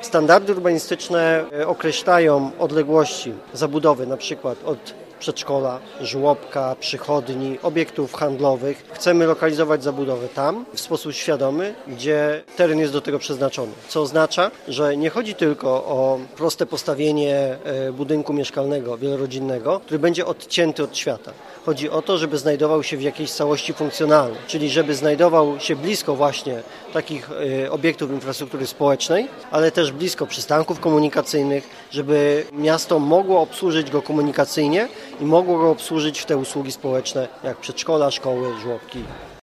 Standardy urbanistyczne określają odległości zabudowy, na przykład od przedszkola, żłobka, przychodni, obiektów handlowych. Chcemy lokalizować zabudowę tam w sposób świadomy, gdzie teren jest do tego przeznaczony. Co oznacza, że nie chodzi tylko o proste postawienie budynku mieszkalnego, wielorodzinnego, który będzie odcięty od świata. Chodzi o to, żeby znajdował się w jakiejś całości funkcjonalnej, czyli żeby znajdował się blisko właśnie takich obiektów infrastruktury społecznej, ale też blisko przystanków komunikacyjnych, żeby miasto mogło obsłużyć go komunikacyjnie i mogło go obsłużyć w te usługi społeczne jak przedszkola, szkoły, żłobki.